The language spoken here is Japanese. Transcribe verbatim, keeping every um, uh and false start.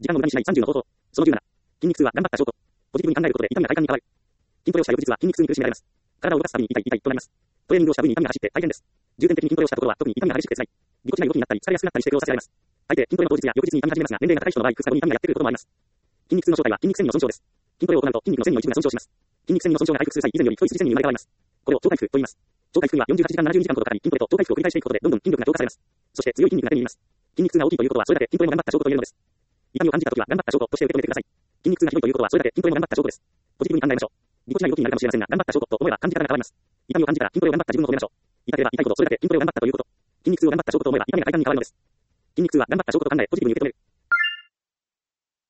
時間を無駄にしないさんじゅうの方法。そのじゅうなな。筋肉痛は頑張った証拠。ポジティブに考えることで痛みが快感に変わる。筋トレをした翌日は筋肉痛に苦しめられます。体を動かすたびに痛い痛いとなります。トレーニングをした分に痛みが走って大変です。重点的に筋トレをしたところは特に痛みが激しくて辛い。ぎこちない動きになったり疲れやすくなったりして苦労させられます。大抵筋トレの当日や翌日に痛み始めますが、年齢が高い人の場合、ふつかごに痛みがやってくることもあります。筋肉痛の正体は筋肉線維の損傷です。筋トレを行うと筋肉の線の一部が損傷します。筋肉線維の損傷が回復する際、以前より太い筋線に生まれ変わります。これを超回復と言います。超回復にはよんじゅうはちじかんななじゅうにじかんほどかかり、筋トレと超回復を繰り返していくことでどんどん筋力が強化されます。そして強い筋肉が手に入ります。筋肉痛が大きいということはそれだけ筋トレも頑張った証拠と言えるのです。痛みを感じたときは頑張った証拠として受け止めてください。筋肉痛がひどいということはそれだけ筋トレも頑張った証拠です。ポジティブに考えましょう。ぎこちない動きになるかもしれませんが、頑張った証拠と思えば感じ方が変わります。痛みを感じたら筋トレを頑張った自分を褒めましょう。痛ければ痛いほどそれだけ筋トレを頑張ったということ。筋肉痛を頑張った証拠と思えば痛みが快感に変わるのです。筋肉痛は頑張った証拠と考えポジティブに受け止める。